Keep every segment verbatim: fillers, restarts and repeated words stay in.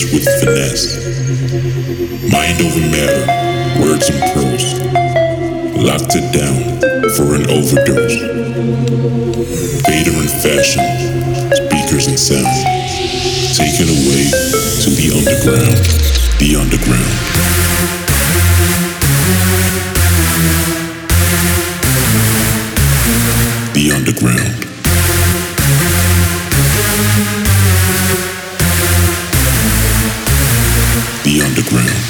bass with finesse. Mind over matter, words and prose. Locked it down for an overdose. Vader in fashion, speakers and sound. Taken away to the underground, the underground. The underground. The underground.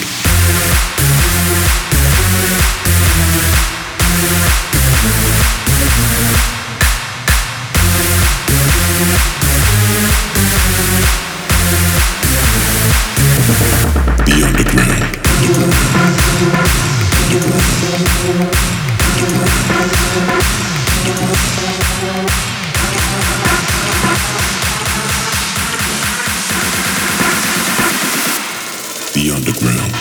The underground. The underground.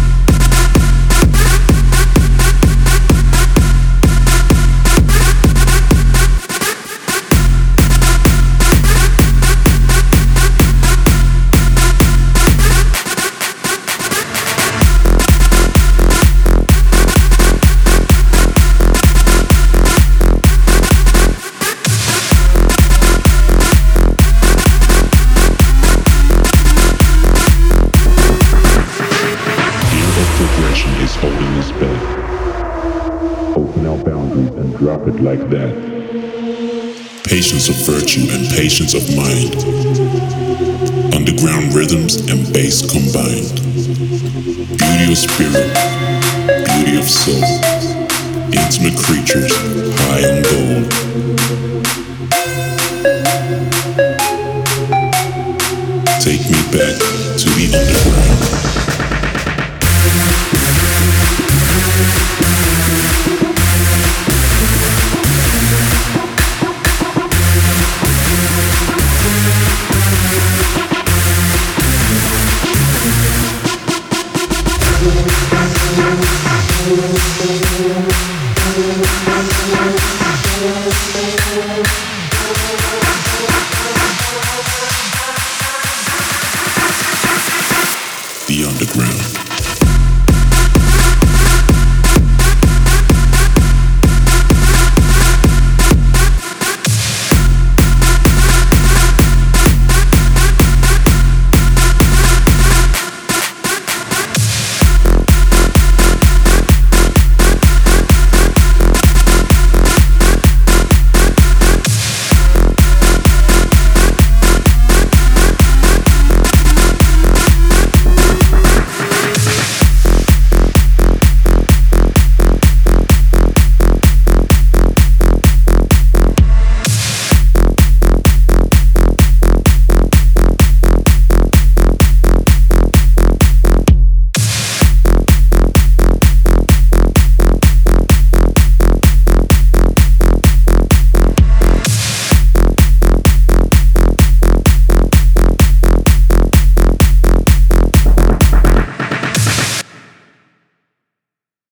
Is holding his bed. Open our boundaries and drop it like that. Patience of virtue and patience of mind. Underground rhythms and bass combined. Beauty of spirit, beauty of soul. Intimate creatures, high on gold. Take me back to the underground. The underground.